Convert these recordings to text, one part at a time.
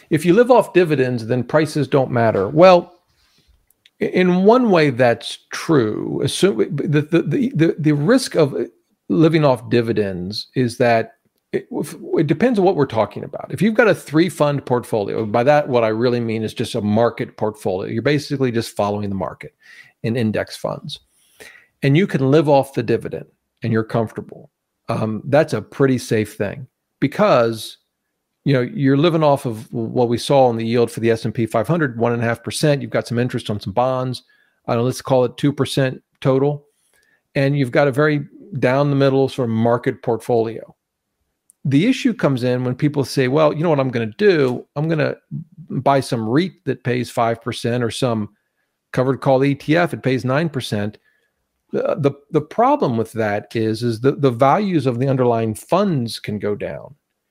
If you live off dividends, then prices don't matter. Well, in one way, that's true. The risk of living off dividends is that it depends on what we're talking about. If you've got a 3-fund portfolio, by that, what I really mean is just a market portfolio. You're basically just following the market in index funds, and you can live off the dividend and you're comfortable. That's a pretty safe thing because you're living off of what we saw in the yield for the S&P 500, 1.5%. You've got some interest on some bonds. Let's call it 2% total. And you've got a very down the middle sort of market portfolio. The issue comes in when people say, well, you know what I'm going to do? I'm going to buy some REIT that pays 5% or some covered call ETF. It pays 9%. The problem with that is the values of the underlying funds can go down.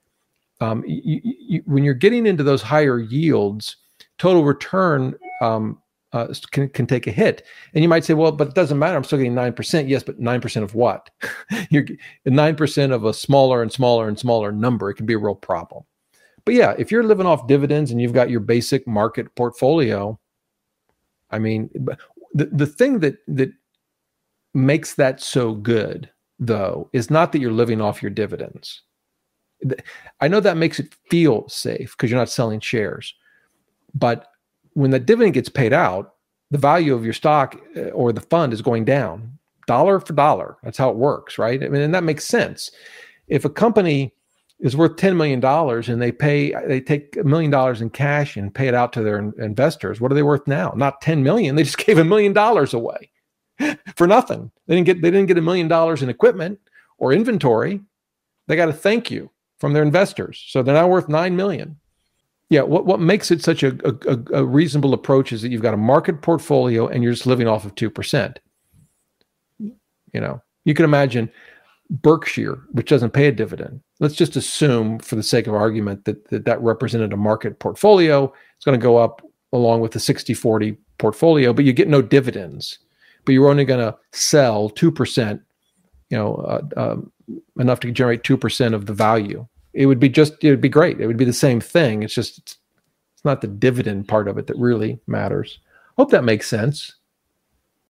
When you're getting into those higher yields, total return can take a hit. And you might say, well, but it doesn't matter. I'm still getting 9%. Yes, but 9% of what? You're 9% of a smaller and smaller and smaller number. It can be a real problem. But yeah, if you're living off dividends and you've got your basic market portfolio, I mean, the thing that makes that so good, though, is not that you're living off your dividends. I know that makes it feel safe because you're not selling shares. But when the dividend gets paid out, the value of your stock or the fund is going down dollar for dollar. That's how it works, right? I mean, and that makes sense. If a company is worth $10 million and they take $1 million in cash and pay it out to their investors, what are they worth now? Not 10 million. They just gave $1 million away for nothing. They didn't get $1 million in equipment or inventory. They got a thank you from their investors. So they're now worth 9 million. Yeah, what makes it such a reasonable approach is that you've got a market portfolio and you're just living off of 2%. You can imagine Berkshire, which doesn't pay a dividend. Let's just assume, for the sake of argument, that represented a market portfolio. It's going to go up along with the 60-40 portfolio, but you get no dividends. But you're only going to sell 2%, enough to generate 2% of the value. It would be great. It would be the same thing. It's not the dividend part of it that really matters. Hope that makes sense.